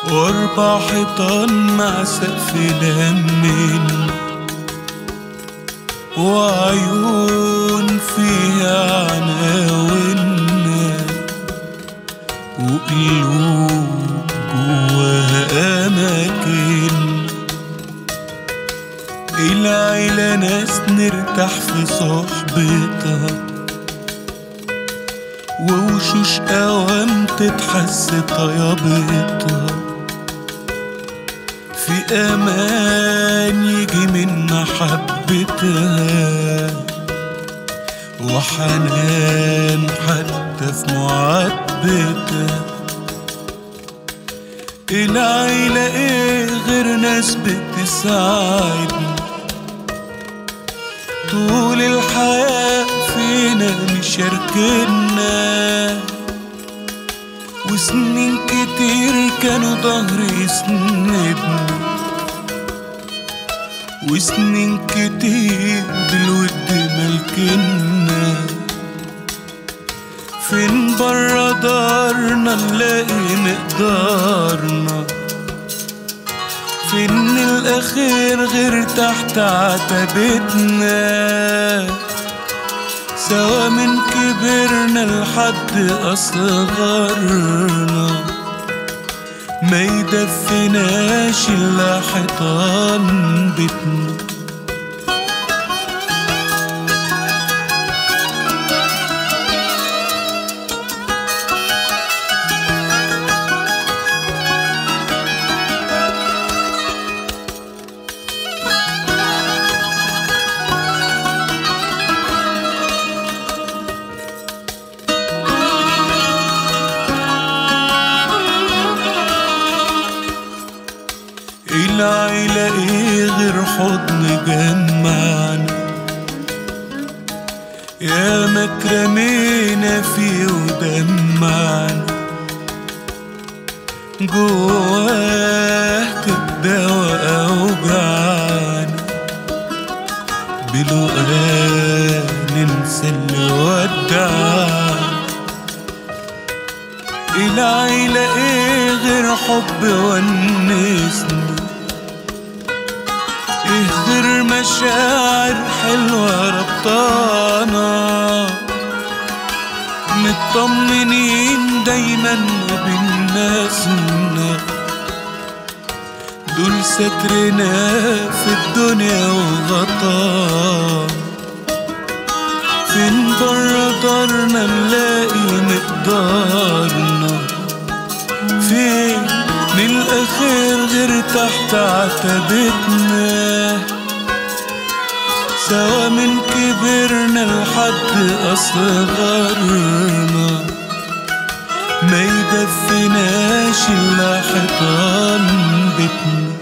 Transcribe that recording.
واربع حيطان مع سقف لمين، وعيون فيها عناويننا، وقلوب جواها أماكن. العيلة ناس نرتاح في صحبتها، ووشوش قوام تتحس طيابتها. في أمان يجي من محبتها، وحنان حتى في معاتبتها. العيلة ايه غير ناس بتساعدنا، طول الحياة فينا مشاركنا. وسنين كتير كانوا ظهري يسندنا، وسنين كتير بالود ملكنا. فين برا دارنا نلاقي مقدارنا، فين الأخير غير تحت عتبتنا. سوا من كبرنا لحد أصغرنا، ما يدفناش إلا حيطان بيتنا. العيلة ايه غير حضن جمعنا، يا مكرمينا فيه ودمعنا. جواه تداوى أوجعنا، بلقاه ننسى اللي ودعنا. العيلة ايه غير حب ونسنا، ايه غير مشاعر حلوة ربطانا. مطمنين دايما بناسنا، دول سترنا في الدنيا وغطانا. فين برا دارنا نلاقي مقدارنا، فين من الأخير غير تحت عتبتنا. سوا من كبرنا لحد أصغرنا، ما يدفناش إلا حيطان بيتنا.